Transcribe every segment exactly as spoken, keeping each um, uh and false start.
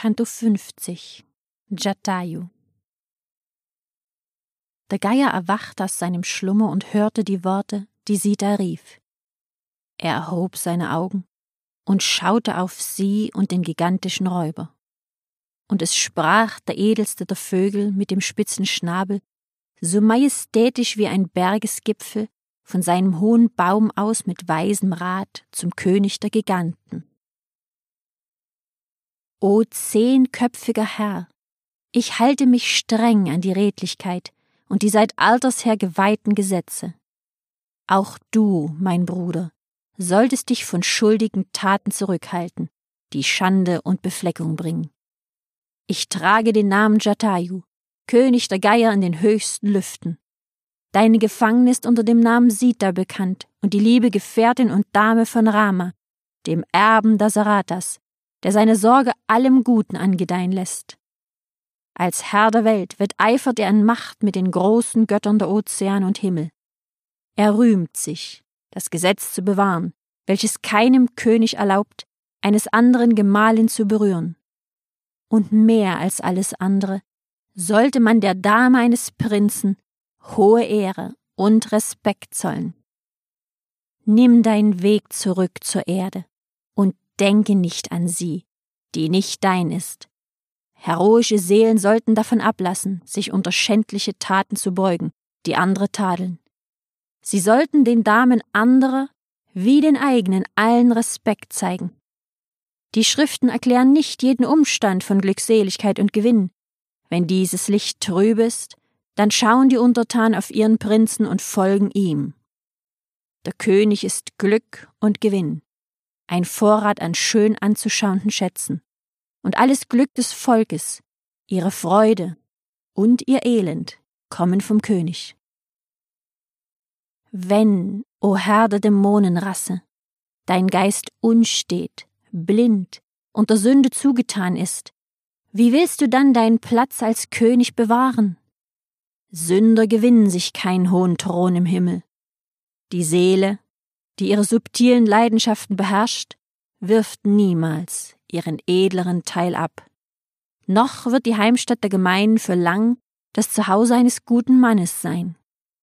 Canto fünfzig. Jatayu. Der Geier erwachte aus seinem Schlummer und hörte die Worte, die Sita rief. Er erhob seine Augen und schaute auf sie und den gigantischen Räuber. Und es sprach der edelste der Vögel mit dem spitzen Schnabel, so majestätisch wie ein Bergesgipfel, von seinem hohen Baum aus mit weisem Rat zum König der Giganten. O zehnköpfiger Herr, ich halte mich streng an die Redlichkeit und die seit alters her geweihten Gesetze. Auch du, mein Bruder, solltest dich von schuldigen Taten zurückhalten, die Schande und Befleckung bringen. Ich trage den Namen Jatayu, König der Geier in den höchsten Lüften. Deine Gefangene ist unter dem Namen Sita bekannt und die liebe Gefährtin und Dame von Rama, dem Erben Dasarathas, der seine Sorge allem Guten angedeihen lässt. Als Herr der Welt wetteifert er an Macht mit den großen Göttern der Ozean und Himmel. Er rühmt sich, das Gesetz zu bewahren, welches keinem König erlaubt, eines anderen Gemahlin zu berühren. Und mehr als alles andere sollte man der Dame eines Prinzen hohe Ehre und Respekt zollen. Nimm deinen Weg zurück zur Erde und denke nicht an sie, die nicht dein ist. Heroische Seelen sollten davon ablassen, sich unter schändliche Taten zu beugen, die andere tadeln. Sie sollten den Damen anderer wie den eigenen allen Respekt zeigen. Die Schriften erklären nicht jeden Umstand von Glückseligkeit und Gewinn. Wenn dieses Licht trüb ist, dann schauen die Untertanen auf ihren Prinzen und folgen ihm. Der König ist Glück und Gewinn, ein Vorrat an schön anzuschauenden Schätzen, und alles Glück des Volkes, ihre Freude und ihr Elend kommen vom König. Wenn, o Herr der Dämonenrasse, dein Geist unstet, blind und der Sünde zugetan ist, wie willst du dann deinen Platz als König bewahren? Sünder gewinnen sich keinen hohen Thron im Himmel. Die Seele, die ihre subtilen Leidenschaften beherrscht, wirft niemals ihren edleren Teil ab. Noch wird die Heimstatt der Gemeinen für lang das Zuhause eines guten Mannes sein.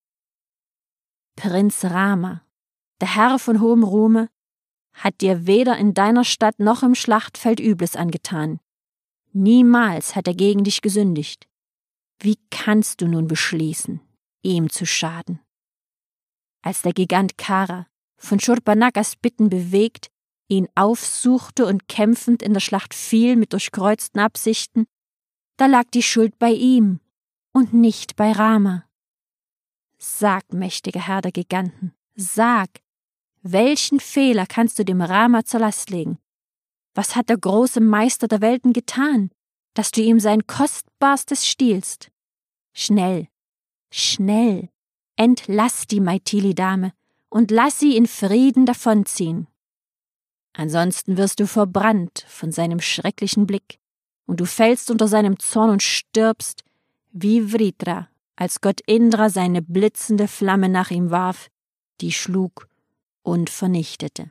Prinz Rama, der Herr von hohem Ruhme, hat dir weder in deiner Stadt noch im Schlachtfeld Übles angetan. Niemals hat er gegen dich gesündigt. Wie kannst du nun beschließen, ihm zu schaden? Als der Gigant Kara, von Shurpanakhas Bitten bewegt, ihn aufsuchte und kämpfend in der Schlacht fiel mit durchkreuzten Absichten, da lag die Schuld bei ihm und nicht bei Rama. Sag, mächtiger Herr der Giganten, sag, welchen Fehler kannst du dem Rama zur Last legen? Was hat der große Meister der Welten getan, dass du ihm sein Kostbarstes stiehlst? Schnell, schnell, entlass die Maithili-Dame und lass sie in Frieden davonziehen. Ansonsten wirst du verbrannt von seinem schrecklichen Blick und du fällst unter seinem Zorn und stirbst, wie Vritra, als Gott Indra seine blitzende Flamme nach ihm warf, die schlug und vernichtete.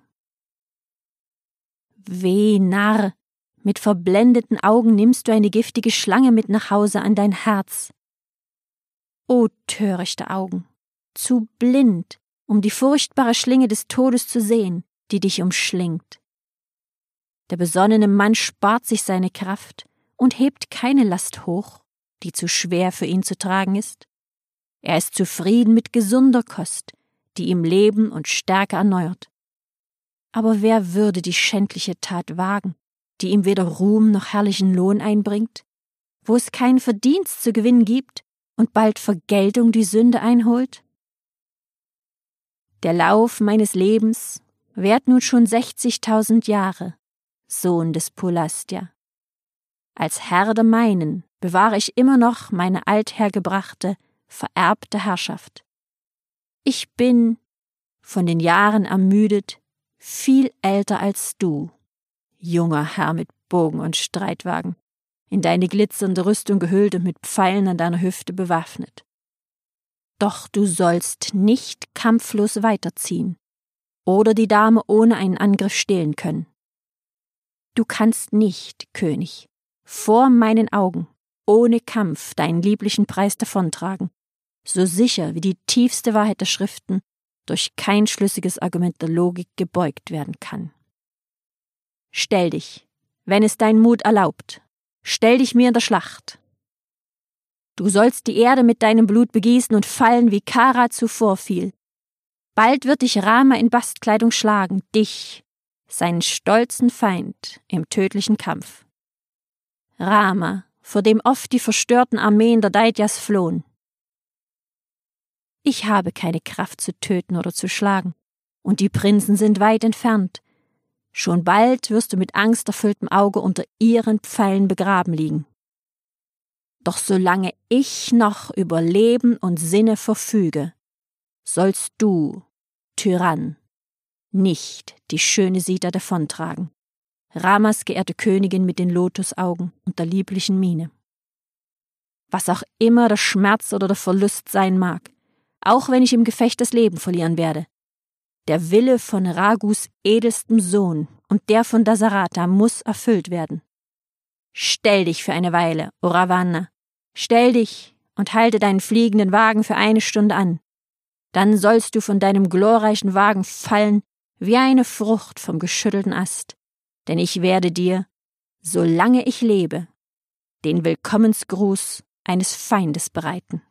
Weh, Narr, mit verblendeten Augen nimmst du eine giftige Schlange mit nach Hause an dein Herz. O törichte Augen, zu blind, um die furchtbare Schlinge des Todes zu sehen, die dich umschlingt. Der besonnene Mann spart sich seine Kraft und hebt keine Last hoch, die zu schwer für ihn zu tragen ist. Er ist zufrieden mit gesunder Kost, die ihm Leben und Stärke erneuert. Aber wer würde die schändliche Tat wagen, die ihm weder Ruhm noch herrlichen Lohn einbringt, wo es keinen Verdienst zu gewinnen gibt und bald Vergeltung die Sünde einholt? Der Lauf meines Lebens währt nun schon sechzigtausend Jahre, Sohn des Pulastya. Als Herr der Meinen bewahre ich immer noch meine althergebrachte, vererbte Herrschaft. Ich bin, von den Jahren ermüdet, viel älter als du, junger Herr mit Bogen und Streitwagen, in deine glitzernde Rüstung gehüllt und mit Pfeilen an deiner Hüfte bewaffnet. Doch du sollst nicht kampflos weiterziehen oder die Dame ohne einen Angriff stehlen können. Du kannst nicht, König, vor meinen Augen, ohne Kampf deinen lieblichen Preis davontragen, so sicher wie die tiefste Wahrheit der Schriften durch kein schlüssiges Argument der Logik gebeugt werden kann. Stell dich, wenn es dein Mut erlaubt, stell dich mir in der Schlacht. Du sollst die Erde mit deinem Blut begießen und fallen, wie Kara zuvor fiel. Bald wird dich Rama in Bastkleidung schlagen, dich, seinen stolzen Feind, im tödlichen Kampf. Rama, vor dem oft die verstörten Armeen der Daityas flohen. Ich habe keine Kraft zu töten oder zu schlagen, und die Prinzen sind weit entfernt. Schon bald wirst du mit angsterfülltem Auge unter ihren Pfeilen begraben liegen. Doch solange ich noch über Leben und Sinne verfüge, sollst du, Tyrann, nicht die schöne Sita davontragen, Ramas geehrte Königin mit den Lotusaugen und der lieblichen Miene. Was auch immer der Schmerz oder der Verlust sein mag, auch wenn ich im Gefecht das Leben verlieren werde, der Wille von Raghus edelstem Sohn und der von Dasarata muss erfüllt werden. Stell dich für eine Weile, o Ravana, stell dich und halte deinen fliegenden Wagen für eine Stunde an. Dann sollst du von deinem glorreichen Wagen fallen wie eine Frucht vom geschüttelten Ast, denn ich werde dir, solange ich lebe, den Willkommensgruß eines Feindes bereiten.